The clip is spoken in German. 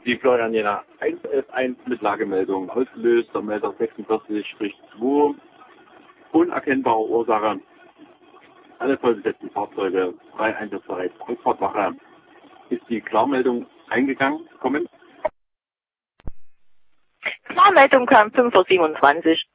Die Florian Jena 111 mit Lagemeldung ausgelöst, der Melder 46-2, unerkennbare Ursache, alle vollbesetzten Fahrzeuge, frei einsatzbereit, Kreuzfahrtwache. Ist die Klarmeldung eingegangen? Kommen? Klarmeldung kam 5:27 Uhr.